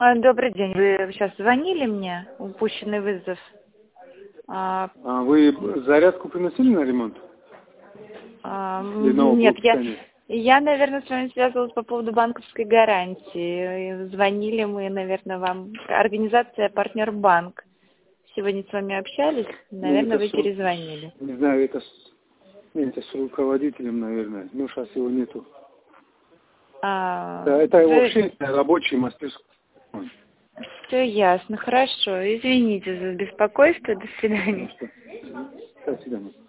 Добрый день. Вы сейчас звонили мне? Упущенный вызов. Вы зарядку приносили на ремонт? Или ноутбук Нет, станет? я, наверное, с вами связывалась по поводу банковской гарантии. Звонили мы, наверное, вам. Организация «Партнер Банк». Сегодня с вами общались. Наверное, вы перезвонили. Не знаю, это с руководителем, наверное. Ну, сейчас его нету. Это его вообще рабочий мастерской. Все ясно. Хорошо. Извините за беспокойство. До свидания. До свидания.